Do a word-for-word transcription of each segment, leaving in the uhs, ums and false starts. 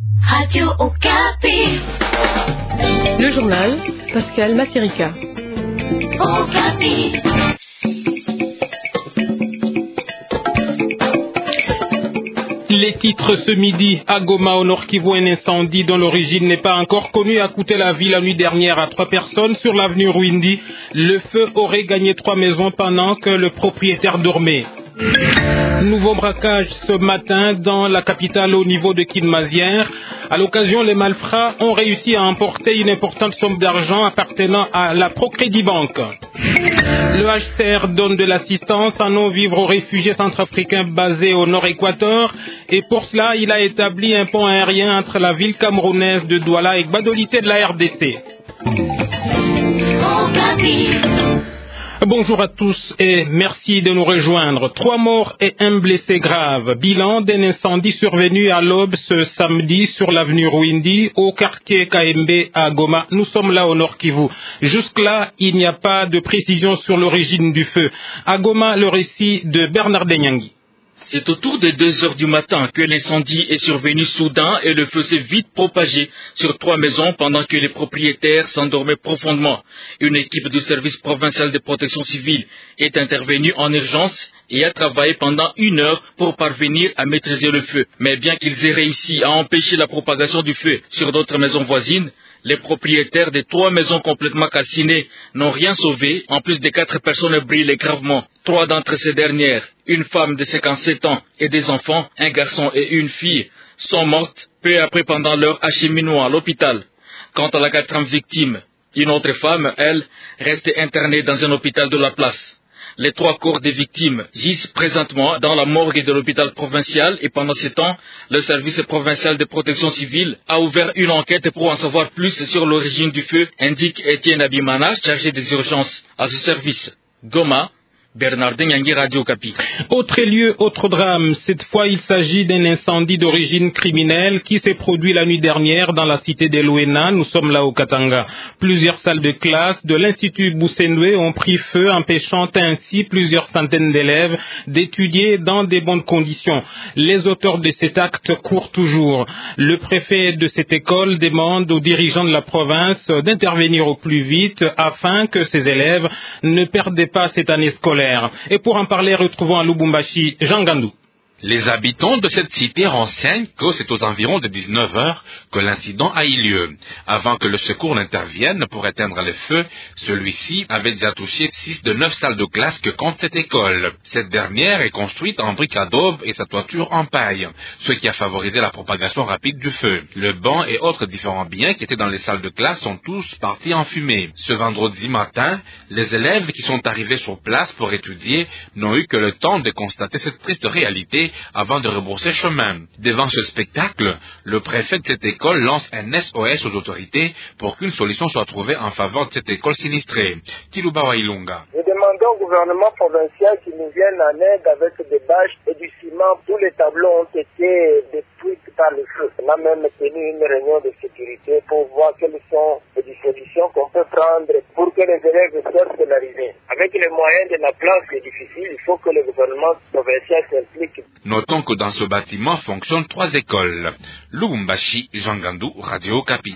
Radio Okapi. Le journal, Pascal Massirica. Okapi. Les titres ce midi, à Goma, au Nord Kivu, un incendie dont l'origine n'est pas encore connue a coûté la vie la nuit dernière à trois personnes sur l'avenue Rwindi. Le feu aurait gagné trois maisons pendant que le propriétaire dormait. Nouveau braquage ce matin dans la capitale au niveau de Kinmazière. À l'occasion, les malfrats ont réussi à emporter une importante somme d'argent appartenant à la Procrédit Bank. Le H C R donne de l'assistance à non-vivre aux réfugiés centrafricains basés au Nord-Équateur et pour cela, il a établi un pont aérien entre la ville camerounaise de Douala et Gbadolité de la R D C. Bonjour à tous et merci de nous rejoindre. Trois morts et un blessé grave. Bilan d'un incendie survenu à l'aube ce samedi sur l'avenue Rwindi au quartier Kaembe à Goma. Nous sommes là au Nord Kivu. Jusque-là, il n'y a pas de précision sur l'origine du feu. À Goma, le récit de Bernard Denyangi. C'est autour de deux heures du matin que l'incendie est survenu soudain et le feu s'est vite propagé sur trois maisons pendant que les propriétaires s'endormaient profondément. Une équipe du service provincial de protection civile est intervenue en urgence et a travaillé pendant une heure pour parvenir à maîtriser le feu. Mais bien qu'ils aient réussi à empêcher la propagation du feu sur d'autres maisons voisines, les propriétaires des trois maisons complètement calcinées n'ont rien sauvé, en plus de quatre personnes brûlées gravement. Trois d'entre ces dernières, une femme de cinquante-sept ans et des enfants, un garçon et une fille, sont mortes peu après pendant leur acheminement à l'hôpital. Quant à la quatrième victime, une autre femme, elle, reste internée dans un hôpital de la place. Les trois corps des victimes gisent présentement dans la morgue de l'hôpital provincial et pendant ce temps, le service provincial de protection civile a ouvert une enquête pour en savoir plus sur l'origine du feu, indique Étienne Abimana, chargé des urgences à ce service. Goma, Bernard Denyangi, Radio Okapi. Autre lieu, autre drame. Cette fois, il s'agit d'un incendie d'origine criminelle qui s'est produit la nuit dernière dans la cité d'Elouena. Nous sommes là au Katanga. Plusieurs salles de classe de l'Institut Boussendoué ont pris feu, empêchant ainsi plusieurs centaines d'élèves d'étudier dans des bonnes conditions. Les auteurs de cet acte courent toujours. Le préfet de cette école demande aux dirigeants de la province d'intervenir au plus vite afin que ces élèves ne perdent pas cette année scolaire. Et pour en parler, retrouvons à Lubumbashi Jean Gandou. Les habitants de cette cité renseignent que c'est aux environs de dix-neuf heures que l'incident a eu lieu. Avant que le secours n'intervienne pour éteindre les feux, celui-ci avait déjà touché six de neuf salles de classe que compte cette école. Cette dernière est construite en briques adobe et sa toiture en paille, ce qui a favorisé la propagation rapide du feu. Le banc et autres différents biens qui étaient dans les salles de classe sont tous partis en fumée. Ce vendredi matin, les élèves qui sont arrivés sur place pour étudier n'ont eu que le temps de constater cette triste réalité avant de rebrousser chemin. Devant ce spectacle, le préfet de cette école lance un S O S aux autorités pour qu'une solution soit trouvée en faveur de cette école sinistrée. Kiluba Ilunga. Nous demandons au gouvernement provincial qu'il nous vienne en aide avec des bâches et du ciment. Tous les tableaux ont été détruits par le feu. On a même tenu une réunion de sécurité pour voir quelles sont les dispositions qu'on peut prendre pour que les élèves sortent de l'arrivée. Avec les moyens de la place, c'est difficile. Il faut que le gouvernement provincial s'implique. Notons que dans ce bâtiment fonctionnent trois écoles. Lubumbashi, Jean Gandou, Radio Okapi.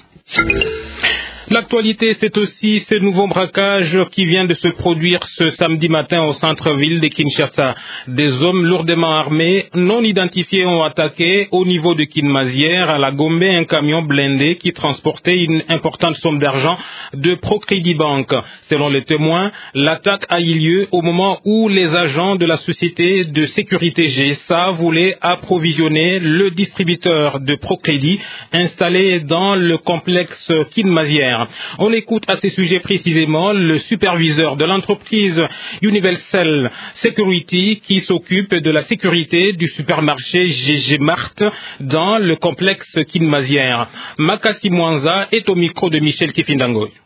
L'actualité, c'est aussi ce nouveau braquage qui vient de se produire ce samedi matin au centre-ville de Kinshasa. Des hommes lourdement armés, non identifiés, ont attaqué au niveau de Kinmazière, à la Gombe, un camion blindé qui transportait une importante somme d'argent de Procrédit Bank. Selon les témoins, l'attaque a eu lieu au moment où les agents de la société de sécurité G S A voulaient approvisionner le distributeur de Procrédit installé dans le complexe Kinmazière. On écoute à ces sujets précisément le superviseur de l'entreprise Universal Security qui s'occupe de la sécurité du supermarché G G Mart dans le complexe Kinmazière. Makassi Mwanza est au micro de Michel Kifindangoy.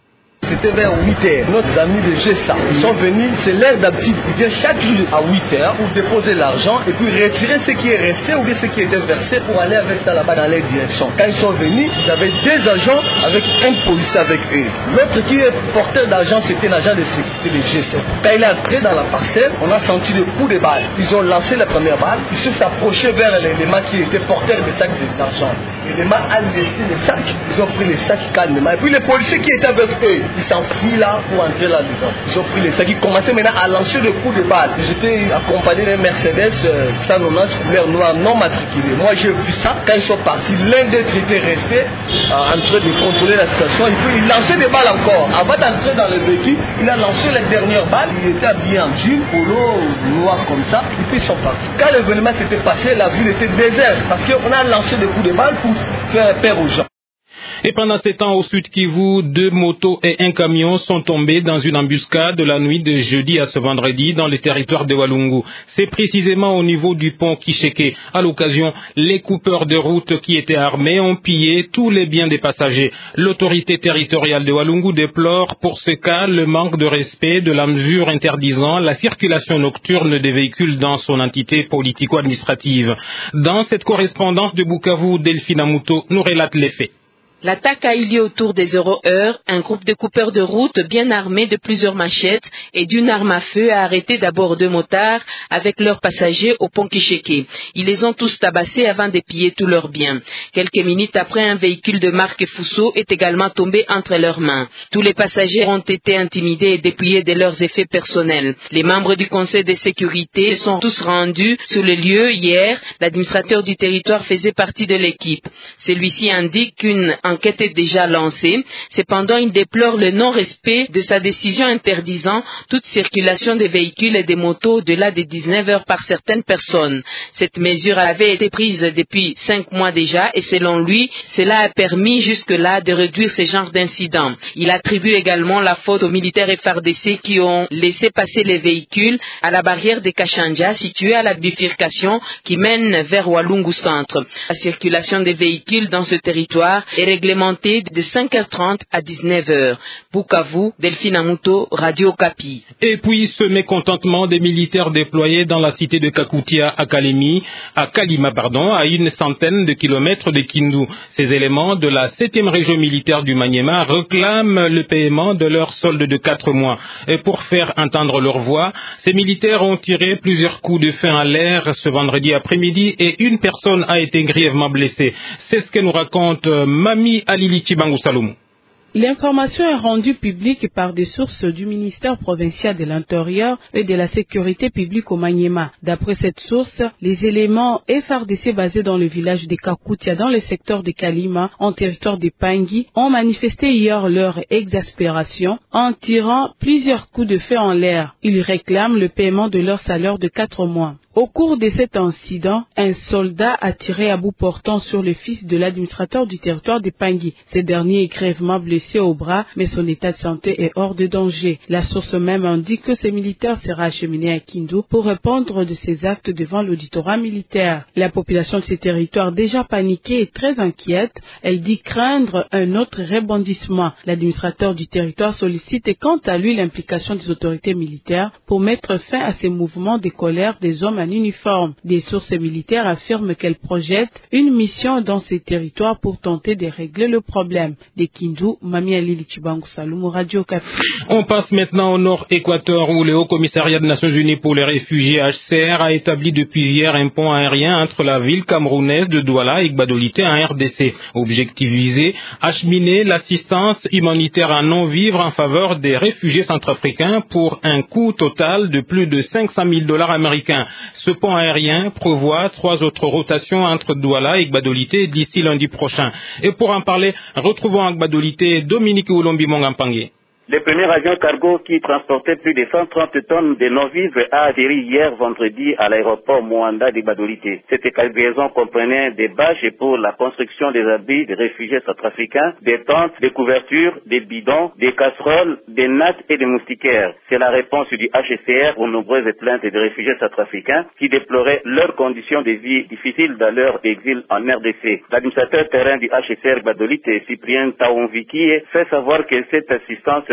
C'était vers huit heures. Nos amis de G S A, ils sont venus, c'est l'heure d'habitude. Ils viennent chaque jour à huit heures pour déposer l'argent et puis retirer ce qui est resté ou bien ce qui était versé pour aller avec ça là-bas dans les directions. Quand ils sont venus, ils avaient deux agents avec un policier avec eux. L'autre qui est porteur d'argent, c'était l'agent de sécurité de G S A. Quand il est entré dans la parcelle, on a senti des coups de balle. Ils ont lancé la première balle, ils se sont approchés vers l'élément qui était porteur de sacs d'argent. L'élément a laissé les sacs, ils ont pris les sacs calmement. Et puis les policiers qui étaient avec eux, ils s'enfuient là pour entrer là-dedans. Ils ont pris les sacs, ils commençaient maintenant à lancer des coups de balle. J'étais accompagné d'un Mercedes euh, cent quatre-vingt-dix couleur noire non matriculée. Moi j'ai vu ça, quand ils sont partis, l'un d'eux était resté euh, en train de contrôler la situation. Et puis il lançait des balles encore. Avant d'entrer dans le véhicule, il a lancé les dernières balles. Il était habillé en jean, polo, noir comme ça. Et puis ils sont partis. Quand l'événement s'était passé, la ville était déserte parce qu'on a lancé des coups de balle pour faire peur aux gens. Et pendant ces temps, au Sud Kivu, deux motos et un camion sont tombés dans une embuscade la nuit de jeudi à ce vendredi dans le territoire de Walungu. C'est précisément au niveau du pont Kisheke. À l'occasion, les coupeurs de route qui étaient armés ont pillé tous les biens des passagers. L'autorité territoriale de Walungu déplore pour ce cas le manque de respect de la mesure interdisant la circulation nocturne des véhicules dans son entité politico-administrative. Dans cette correspondance de Bukavu, Delphine Amuto nous relate les faits. L'attaque a eu lieu autour des zéro heures. Un groupe de coupeurs de route bien armés de plusieurs machettes et d'une arme à feu a arrêté d'abord deux motards avec leurs passagers au pont Kisheke. Ils les ont tous tabassés avant de piller tous leurs biens. Quelques minutes après, un véhicule de marque Fuso est également tombé entre leurs mains. Tous les passagers ont été intimidés et dépouillés de leurs effets personnels. Les membres du conseil de sécurité sont tous rendus sur le lieu hier. L'administrateur du territoire faisait partie de l'équipe. Celui-ci indique qu'une enquête est déjà lancée. Cependant, il déplore le non-respect de sa décision interdisant toute circulation des véhicules et des motos au-delà des dix-neuf heures par certaines personnes. Cette mesure avait été prise depuis cinq mois déjà et selon lui, cela a permis jusque-là de réduire ce genre d'incidents. Il attribue également la faute aux militaires F R D C qui ont laissé passer les véhicules à la barrière de Kachanja située à la bifurcation qui mène vers Walungu Centre. La circulation des véhicules dans ce territoire est réglementé de cinq heures trente à dix-neuf heures. Bukavu, Delphine Amuto, Radio Okapi. Et puis ce mécontentement des militaires déployés dans la cité de Kakutia à Kalemi, à Kalima, pardon, à une centaine de kilomètres de Kindu. Ces éléments de la septième région militaire du Maniema réclament le paiement de leur solde de quatre mois. Et pour faire entendre leur voix, ces militaires ont tiré plusieurs coups de feu en l'air ce vendredi après-midi et une personne a été grièvement blessée. C'est ce que nous raconte Mami Alili Chibangu Saloum. L'information est rendue publique par des sources du ministère provincial de l'Intérieur et de la Sécurité publique au Maniema. D'après cette source, les éléments F R D C basés dans le village de Kakutia dans le secteur de Kalima, en territoire de Pangui, ont manifesté hier leur exaspération en tirant plusieurs coups de feu en l'air. Ils réclament le paiement de leur salaire de quatre mois. Au cours de cet incident, un soldat a tiré à bout portant sur le fils de l'administrateur du territoire de Pangui. Ce dernier est grièvement blessé au bras, mais son état de santé est hors de danger. La source même indique que ce militaire sera acheminé à Kindu pour répondre de ses actes devant l'auditorat militaire. La population de ces territoires déjà paniquée est très inquiète. Elle dit craindre un autre rebondissement. L'administrateur du territoire sollicite quant à lui l'implication des autorités militaires pour mettre fin à ces mouvements de colère des hommes en uniforme. Des sources militaires affirment qu'elles projettent une mission dans ces territoires pour tenter de régler le problème. De Kindu, Mami Alili Chibangu Saloum, Radio Okapi. On passe maintenant au Nord-Équateur où le Haut Commissariat des Nations Unies pour les réfugiés H C R a établi depuis hier un pont aérien entre la ville camerounaise de Douala et Gbadolité en R D C. Objectif visé, acheminer l'assistance humanitaire à non-vivre en faveur des réfugiés centrafricains pour un coût total de plus de cinq cent mille dollars américains. Ce pont aérien prévoit trois autres rotations entre Douala et Gbadolité d'ici lundi prochain. Et pour en parler, retrouvons à Gbadolité Dominique Oulombi Mongampangé. Le premier avion cargo qui transportait plus de cent trente tonnes de non-vivres a atterri hier vendredi à l'aéroport Moanda de Gbadolité. Cette cargaison comprenait des bâches pour la construction des abris des réfugiés centrafricains, des tentes, des couvertures, des bidons, des casseroles, des nattes et des moustiquaires. C'est la réponse du H C R aux nombreuses plaintes des réfugiés centrafricains qui déploraient leurs conditions de vie difficiles dans leur exil en R D C. L'administrateur terrain du H C R Gbadolité, Cyprien Taonviki, fait savoir que cette assistance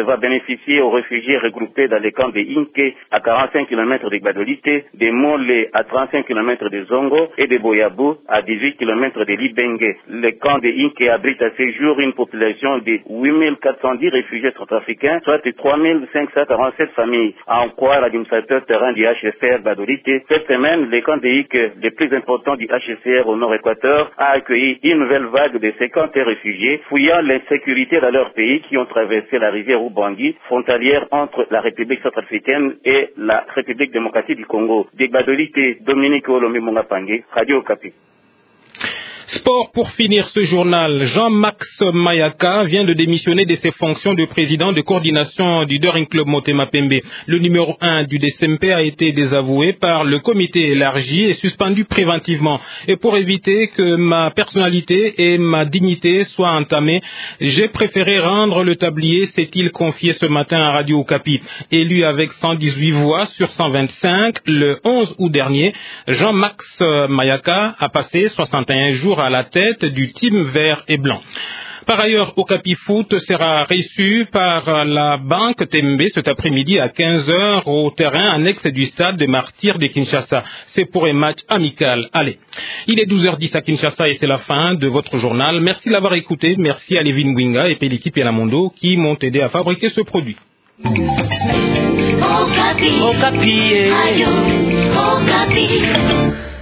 va bénéficier aux réfugiés regroupés dans les camps de Inke à quarante-cinq kilomètres de Gbadolite, de Mole à trente-cinq kilomètres de Zongo et de Boyabou à dix-huit kilomètres de Libenge. Le camp de Inke abrite à ce jour une population de huit mille quatre cent dix réfugiés centrafricains, soit trois mille cinq cent quarante-sept familles. À en croire l'administrateur terrain du H C R Gbadolite, cette semaine, le camp de Inke, le plus important du H C R au nord-équateur, a accueilli une nouvelle vague de cinquante réfugiés fouillant l'insécurité dans leur pays qui ont traversé la rivière Ubangi, frontalière entre la République centrafricaine et la République démocratique du Congo. De Gbadolite, Dominique Olomé Mongapangue, Radio Okapi. Sport pour finir ce journal. Jean-Max Mayaka vient de démissionner de ses fonctions de président de coordination du Daring Club Motema Pembe. Le numéro un du D C M P a été désavoué par le comité élargi et suspendu préventivement. Et pour éviter que ma personnalité et ma dignité soient entamées, j'ai préféré rendre le tablier, s'est-il confié ce matin à Radio Okapi. Élu avec cent dix-huit voix sur cent vingt-cinq le onze août dernier, Jean-Max Mayaka a passé soixante et un jours à la tête du team vert et blanc. Par ailleurs, Okapi Foot sera reçu par la Banque Tembe cet après-midi à quinze heures au terrain annexe du stade des Martyrs de Kinshasa. C'est pour un match amical. Allez, il est douze heures dix à Kinshasa et c'est la fin de votre journal. Merci de l'avoir écouté. Merci à Levin Winga et l'équipe Yalamondo qui m'ont aidé à fabriquer ce produit. Okapi. Okapi. Radio Okapi.